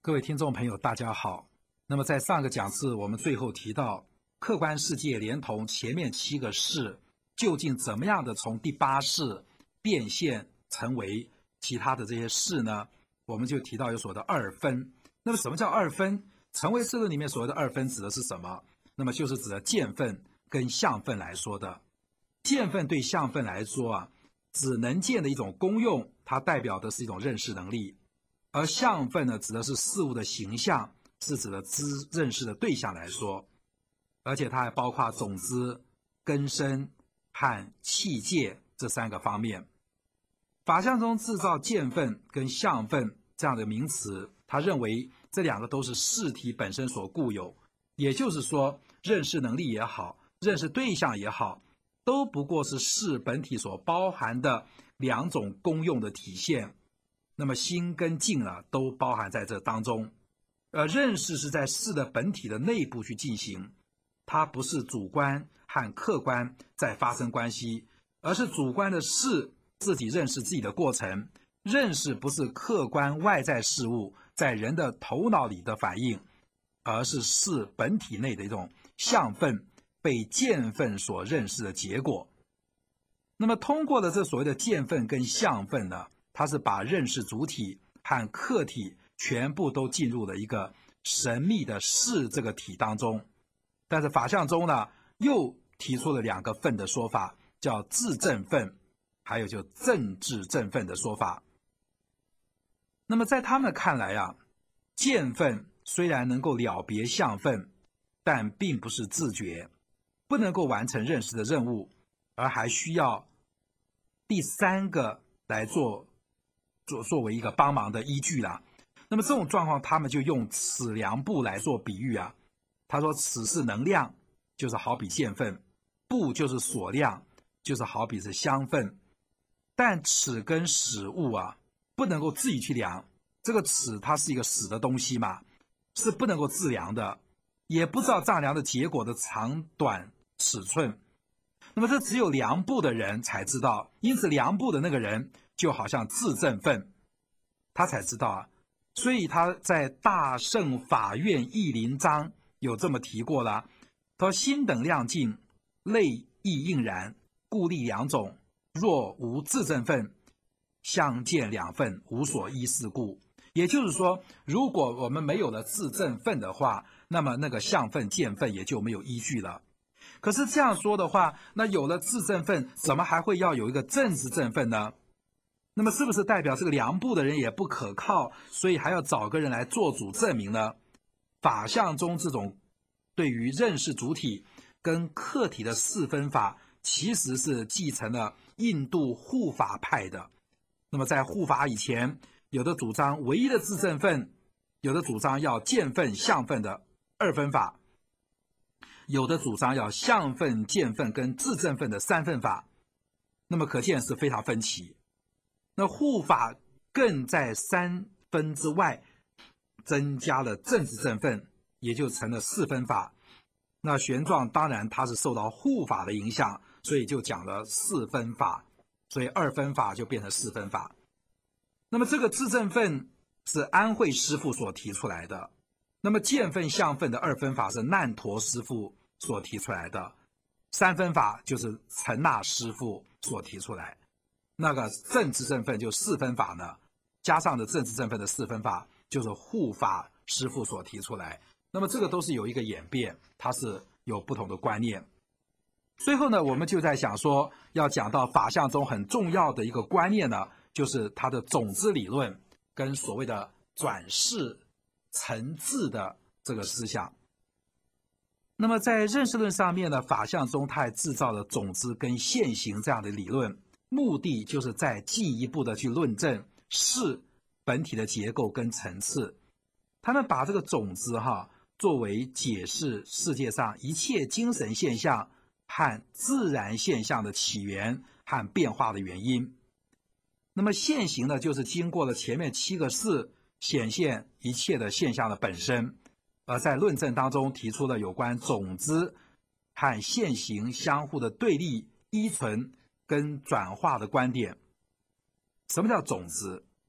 各位听众朋友，大家好。那么在上个讲次，我们最后提到，客观世界连同前面7个事，究竟怎么样的从第8事变现成为其他的这些事呢？我们就提到有所谓的二分。那么什么叫二分？成唯识论里面所谓的二分指的是什么？那么就是指的见分跟相分来说的。见分对相分来说指能见的一种功用，它代表的是一种认识能力。而相分呢，指的是事物的形象，是指的认识的对象来说，而且它还包括种子、根生和器界这3个方面。法相中制造见分跟相分这样的名词，他认为这2个都是事体本身所固有，也就是说，认识能力也好，认识对象也好，都不过是事本体所包含的2种功用的体现。那么心跟境都包含在这当中。认识是在事的本体的内部去进行，它不是主观和客观在发生关系，而是主观的事自己认识自己的过程。认识不是客观外在事物在人的头脑里的反应，而是事本体内的一种相分被见分所认识的结果。那么通过了这所谓的见分跟相分呢，它是把认识主体和客体全部都进入了一个神秘的事这个体当中。但是法相中呢，又提出了2个分的说法，叫自证分，还有就政治证分的说法。那么在他们看来见分虽然能够了别相分，但并不是自觉，不能够完成认识的任务，而还需要第3个来作为一个帮忙的依据啦。那么这种状况，他们就用尺量部来做比喻他说尺是能量，就是好比见分；部就是所量，就是好比是相分。但尺跟实物不能够自己去量。这个尺它是一个死的东西嘛，是不能够自量的，也不知道丈量的结果的长短尺寸。那么这只有量部的人才知道，因此量部的那个人就好像自证分，他才知道所以他在大圣法院义林章有这么提过了，他说心等量尽，类亦应然，故立2种，若无自证分，相见2分，无所依事故。也就是说，如果我们没有了自证分的话，那么那个相分见分也就没有依据了。可是这样说的话，那有了自证分，怎么还会要有一个政治证分呢？那么是不是代表这个量部的人也不可靠，所以还要找个人来做主证明呢？法相中这种对于认识主体跟客体的4分法，其实是继承了印度护法派的。那么在护法以前，有的主张唯一的自证分，有的主张要见分相分的2分法，有的主张要相分见分跟自证分的3分法。那么可见是非常分歧。那护法更在3分之外增加了政治证分，也就成了4分法。那玄奘当然他是受到护法的影响，所以就讲了4分法，所以2分法就变成4分法。那么这个自证分是安慧师父所提出来的，那么见分相分的2分法是难陀师父所提出来的，3分法就是陈那师父所提出来。那个政治证分就4分法呢，加上的政治证分的4分法就是护法师父所提出来。那么这个都是有一个演变，它是有不同的观念。最后呢，我们就在想说，要讲到法相中很重要的一个观念呢，就是它的种子理论跟所谓的转世成智的这个思想。那么在认识论上面呢，法相中它还制造了种子跟现行这样的理论，目的就是再进一步的去论证事本体的结构跟层次。他们把这个种子作为解释世界上一切精神现象和自然现象的起源和变化的原因。那么现行呢，就是经过了前面7个事显现一切的现象的本身，而在论证当中提出了有关种子和现行相互的对立、依存跟转化的观点。什么叫种子？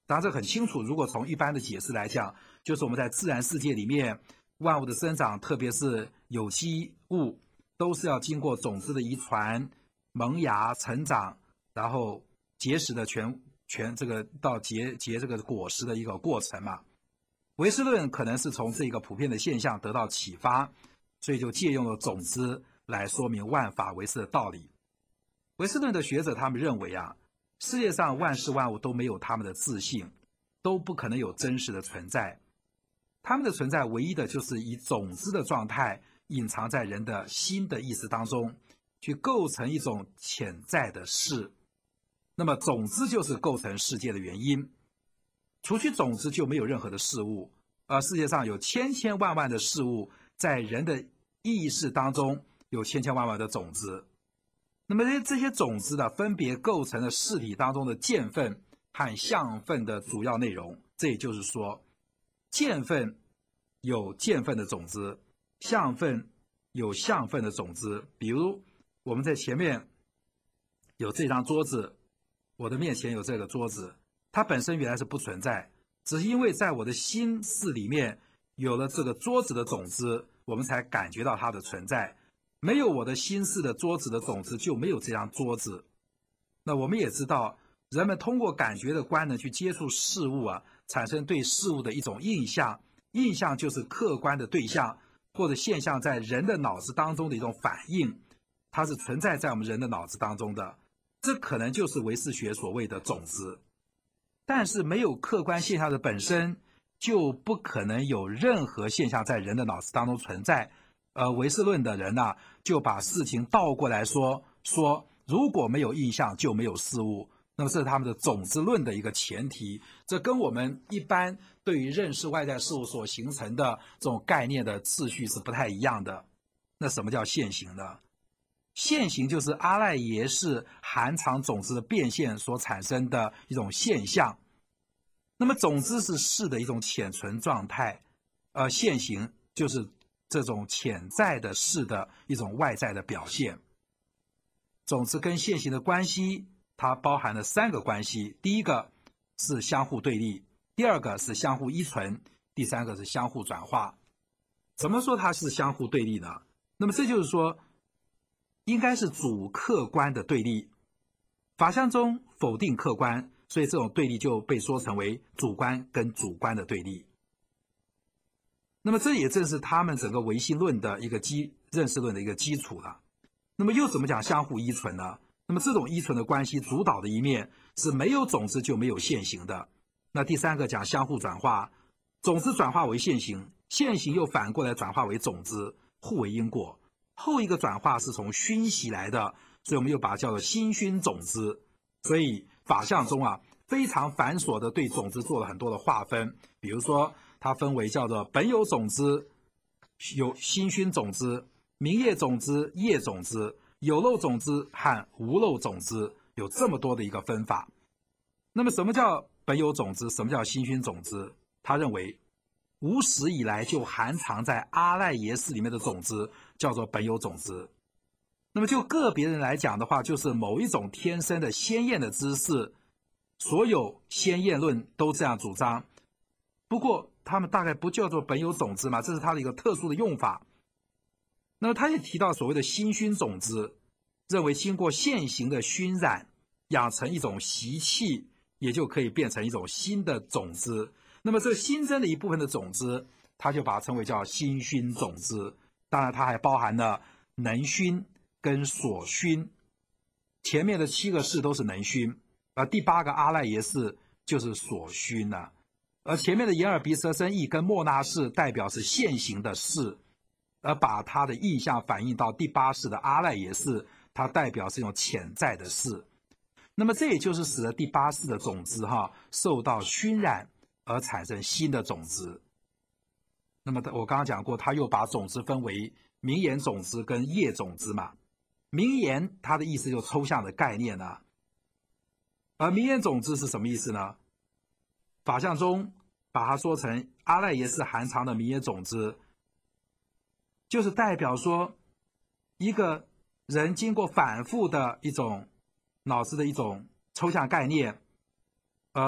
当然这很清楚，如果从一般的解释来讲，就是我们在自然世界里面万物的生长，特别是有机物，都是要经过种子的遗传、萌芽、成长，然后结实的全这个到结这个果实的一个过程嘛。唯识论可能是从这个普遍的现象得到启发，所以就借用了种子来说明万法唯识的道理。唯识论的学者他们认为啊，世界上万事万物都没有他们的自性，都不可能有真实的存在。他们的存在唯一的就是以种子的状态隐藏在人的心的意识当中，去构成一种潜在的事。那么种子就是构成世界的原因，除去种子就没有任何的事物，而世界上有千千万万的事物，在人的意识当中有千千万万的种子。那么这些种子呢，分别构成了事体当中的见分和相分的主要内容。这也就是说，见分有见分的种子，相分有相分的种子。比如我们在前面有这张桌子，我的面前有这个桌子，它本身原来是不存在，只是因为在我的心识里面有了这个桌子的种子，我们才感觉到它的存在。没有我的心识的桌子的种子，就没有这张桌子。那我们也知道，人们通过感觉的官能去接触事物啊，产生对事物的一种印象。印象就是客观的对象或者现象在人的脑子当中的一种反应，它是存在在我们人的脑子当中的。这可能就是唯识学所谓的种子。但是没有客观现象的本身，就不可能有任何现象在人的脑子当中存在。唯识论的人呢，就把事情倒过来说如果没有印象就没有事物，那么这是他们的种子论的一个前提。这跟我们一般对于认识外在事物所形成的这种概念的次序是不太一样的。那什么叫现行呢？现行就是阿赖耶识含藏种子的变现所产生的一种现象。那么种子是事的一种潜存状态，现行就是这种潜在的事的一种外在的表现。种子跟现行的关系，它包含了3个关系。第一个是相互对立，第二个是相互依存，第三个是相互转化。怎么说它是相互对立呢？那么这就是说，应该是主客观的对立。法相中否定客观，所以这种对立就被说成为主观跟主观的对立。那么这也正是他们整个唯心论的一个认识论的一个基础了。那么又怎么讲相互依存呢？那么这种依存的关系主导的一面是没有种子就没有现行的。那第3个讲相互转化，种子转化为现行，现行又反过来转化为种子，互为因果。后一个转化是从熏习来的，所以我们又把它叫做心熏种子。所以法相中啊，非常繁琐的对种子做了很多的划分。比如说它分为叫做本有种子、有心熏种子、明业种子、业种子、有漏种子和无漏种子，有这么多的一个分法。那么什么叫本有种子，什么叫心熏种子？他认为无始以来就含藏在阿赖耶识里面的种子叫做本有种子。那么就个别人来讲的话，就是某一种天生的鲜艳的知识，所有鲜艳论都这样主张。不过他们大概不叫做本有种子嘛，这是他的一个特殊的用法。那么他也提到所谓的心熏种子，认为经过现行的熏染，养成一种习气，也就可以变成一种新的种子。那么这新增的一部分的种子，他就把它称为叫心熏种子。当然它还包含了能熏跟所熏。前面的7个识都是能熏，而第8个阿赖耶识就是所熏了。而前面的眼耳鼻舌身意跟末那识代表是现行的识，而把它的意象反映到第8识的阿赖耶识，它代表是一种潜在的识。那么这也就是使得第8识的种子受到熏染而产生新的种子。那么我刚刚讲过，他又把种子分为名言种子跟业种子嘛。名言它的意思就是抽象的概念啊，而名言种子是什么意思呢？法相中把它说成阿赖耶识含藏的名言种子，就是代表说一个人经过反复的一种脑子的一种抽象概念，而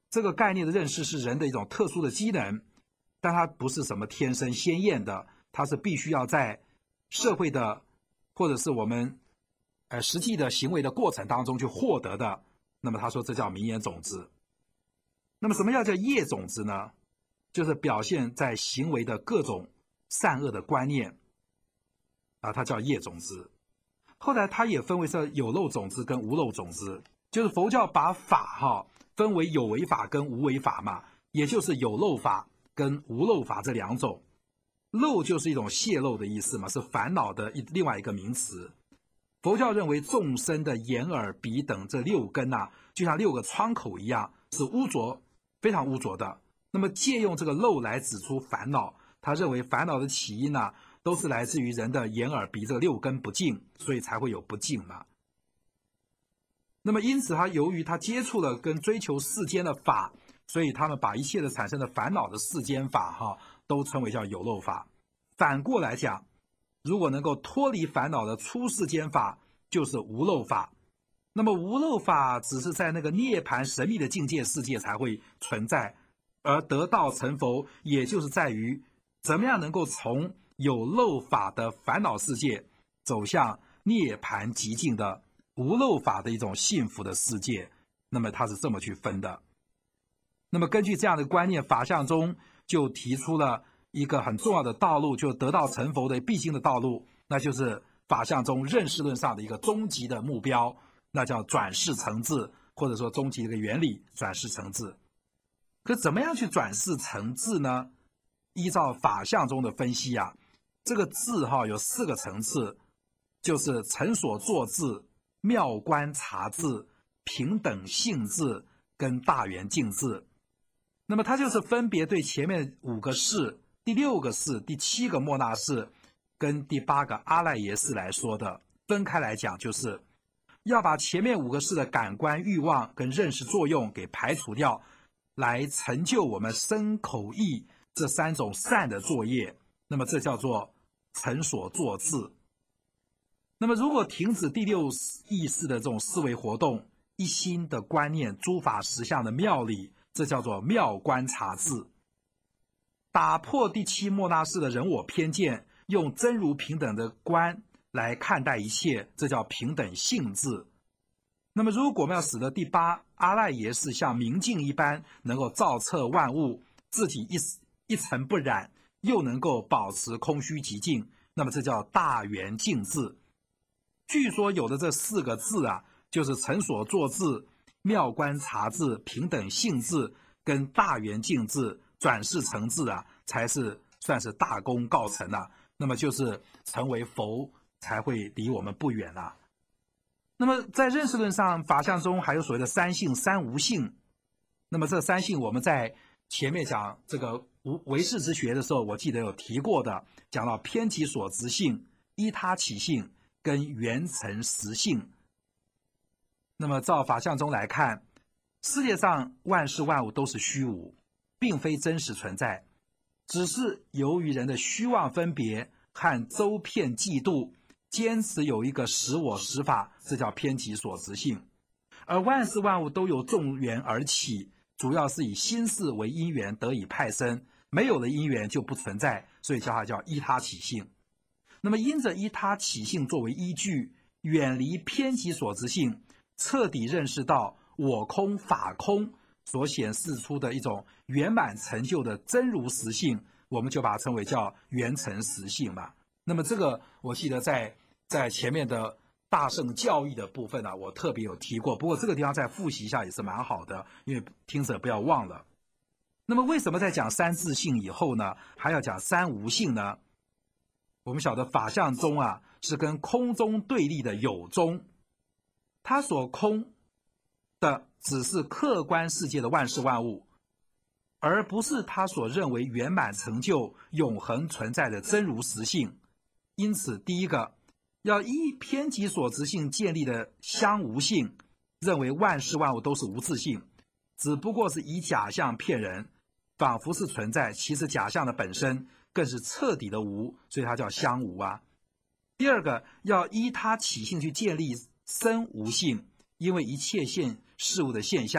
这个概念的认识是人的一种特殊的机能，但它不是什么天生鲜艳的，它是必须要在社会的或者是我们实际的行为的过程当中去获得的。那么他说这叫名言种子。那么什么叫业种子呢？就是表现在行为的各种善恶的观念啊，它叫业种子。后来它也分为是有漏种子跟无漏种子，就是佛教把法分为有为法跟无为法嘛，也就是有漏法跟无漏法这两种。漏就是一种泄露的意思嘛，是烦恼的另外一个名词。佛教认为众生的眼耳鼻等这六根就像6个窗口一样，是污浊，非常污浊的。那么借用这个漏来指出烦恼，他认为烦恼的起因都是来自于人的眼耳鼻这6根不净，所以才会有不净嘛。那么因此由于他接触了跟追求世间的法，所以他们把一切的产生的烦恼的世间法都称为叫有漏法。反过来讲，如果能够脱离烦恼的出世间法，就是无漏法。那么无漏法只是在那个涅槃神秘的境界世界才会存在，而得道成佛也就是在于怎么样能够从有漏法的烦恼世界走向涅槃极境的无漏法的一种幸福的世界。那么它是这么去分的。那么根据这样的观念，法相宗就提出了一个很重要的道路，就得道成佛的必经的道路，那就是法相宗认识论上的一个终极的目标，那叫转世成智，或者说终极的一个原理，转世成智。可怎么样去转世成智呢？依照法相宗的分析这个智有4个层次，就是成所作智、妙观察智、平等性智跟大圆净智。那么它就是分别对前面5个事、第6个事、第7个末那事跟第8个阿赖耶识来说的。分开来讲，就是要把前面5个事的感官欲望跟认识作用给排除掉，来成就我们身口意这3种善的作业。那么这叫做成所作智。那么如果停止第6意识的这种思维活动，一心的观念诸法实相的妙理，这叫做妙观察智。打破第7末那识的人我偏见，用真如平等的观来看待一切，这叫平等性智。那么如果我们要使得第8阿赖耶识像明镜一般能够照彻万物，自己一尘不染，又能够保持空虚寂静，那么这叫大圆净智。据说有的这4个智就是成所作智、妙观察智、平等性智跟大圆净智，转世成智才是算是大功告成那么就是成为佛才会离我们不远那么在认识论上，法相中还有所谓的3性、3无性。那么这3性我们在前面讲这个唯识之学的时候，我记得有提过的，讲到偏其所执性、依他起性跟缘成实性。那么照法相中来看，世界上万事万物都是虚无，并非真实存在，只是由于人的虚妄分别和周遍嫉妒，坚持有一个实我实法，这叫偏其所执性。而万事万物都由众缘而起，主要是以心事为因缘得以派生，没有了因缘就不存在，所以它叫依他起性。那么因着依他起性作为依据，远离偏其所执性，彻底认识到我空法空所显示出的一种圆满成就的真如实性，我们就把它称为叫圆成实性嘛。那么这个我记得在前面的大乘教义的部分我特别有提过，不过这个地方再复习一下也是蛮好的，因为听者不要忘了。那么为什么在讲3自性以后呢，还要讲3无性呢？我们晓得法相中是跟空中对立的有中，它所空的只是客观世界的万事万物，而不是他所认为圆满成就永恒存在的真如实性。因此第一个要依偏其所执性建立的相无性，认为万事万物都是无自性，只不过是以假象骗人，仿佛是存在，其实假象的本身更是彻底的无，所以它叫相无第二个要依他起性去建立生无性，因为一切事物的现象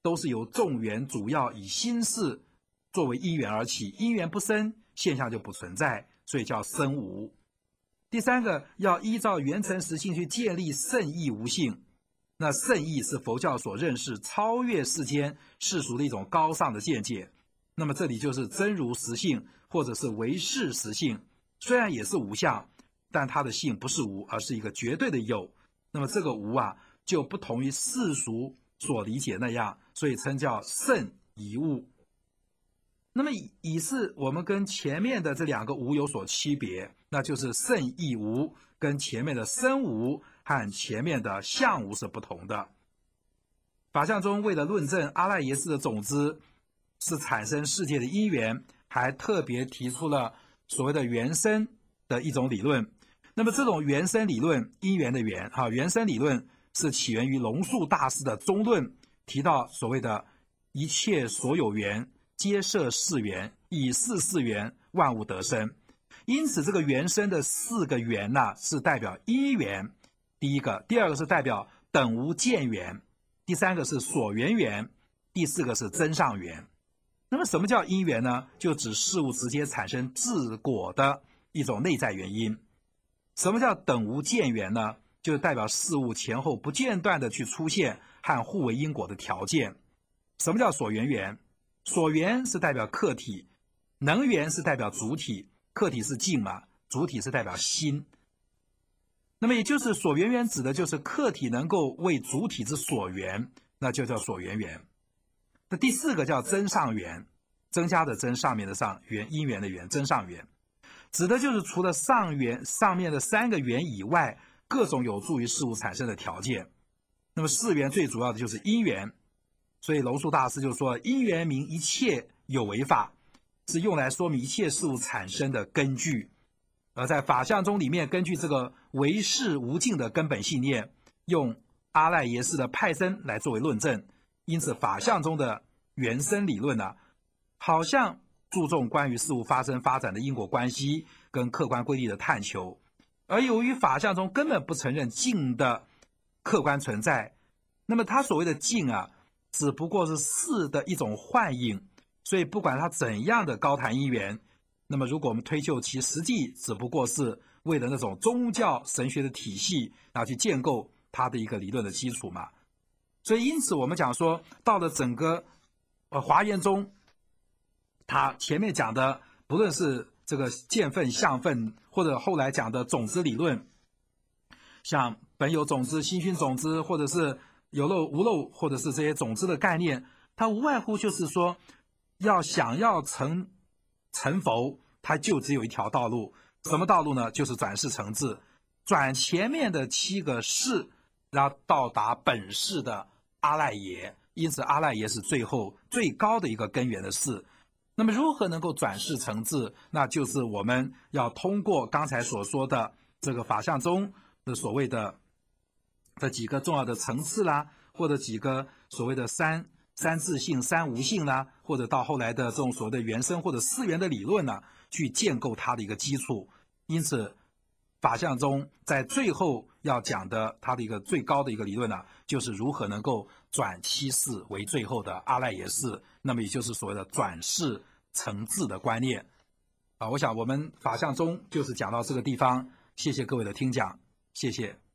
都是由众缘主要以心事作为因缘而起，因缘不生，现象就不存在，所以叫生无。第三个，要依照缘成实性去建立圣义无性。那圣义是佛教所认识超越世间世俗的一种高尚的见解。那么这里就是真如实性，或者是唯识实性，虽然也是无相，但它的性不是无，而是一个绝对的有。那么这个无啊，就不同于世俗所理解那样，所以称叫圣一物。那么以是我们跟前面的这两个无有所区别，那就是圣义无跟前面的生无和前面的相无是不同的。法相中为了论证阿赖耶识的种子是产生世界的因缘，还特别提出了所谓的缘生的一种理论。那么这种缘生理论，因缘的缘缘生理论是起源于龙树大师的中论，提到所谓的一切所有缘皆摄是缘，以是缘万物得生。因此这个缘生的4个缘是代表因缘，第一个，第二个是代表等无见缘，第三个是所缘缘，第4个是真上缘。那么什么叫因缘呢？就指事物直接产生自果的一种内在原因。什么叫等无见缘呢？就代表事物前后不间断的去出现和互为因果的条件。什么叫所缘缘？所缘是代表客体，能缘是代表主体，客体是境嘛，主体是代表心。那么也就是所缘缘指的就是客体能够为主体之所缘，那就叫所缘缘。那第4个叫真上缘，增加的增，上面的上，缘因缘的缘，真上缘，指的就是除了上面的3个缘以外，各种有助于事物产生的条件。那么4缘最主要的就是因缘，所以龙树大师就说，因缘名一切有为法，是用来说明一切事物产生的根据。而在法相中里面，根据这个唯识无尽的根本信念，用阿赖耶识的派生来作为论证。因此法相中的缘生理论好像注重关于事物发生发展的因果关系跟客观规律的探求，而由于法相中根本不承认境的客观存在，那么他所谓的境只不过是事的一种幻影，所以不管它怎样的高谈因缘，那么如果我们推究其实际，只不过是为了那种宗教神学的体系去建构它的一个理论的基础嘛。所以因此我们讲说，到了整个华严中，他前面讲的不论是这个见分相分，或者后来讲的种子理论，像本有种子、心熏种子，或者是有漏无漏，或者是这些种子的概念，它无外乎就是说，想要成佛，它就只有一条道路。什么道路呢？就是转世成智，转前面的7个世，然后到达本世的阿赖耶。因此阿赖耶是最后最高的一个根源的事。那么如何能够转世成智？那就是我们要通过刚才所说的这个法相中的所谓的这几个重要的层次啦，或者几个所谓的三自性、三无性啦，或者到后来的这种所谓的缘生或者4缘的理论去建构它的一个基础。因此法相中在最后要讲的它的一个最高的一个理论就是如何能够转7世为最后的阿赖耶识，那么也就是所谓的转世成智的观念我想我们法相中就是讲到这个地方，谢谢各位的听讲，谢谢。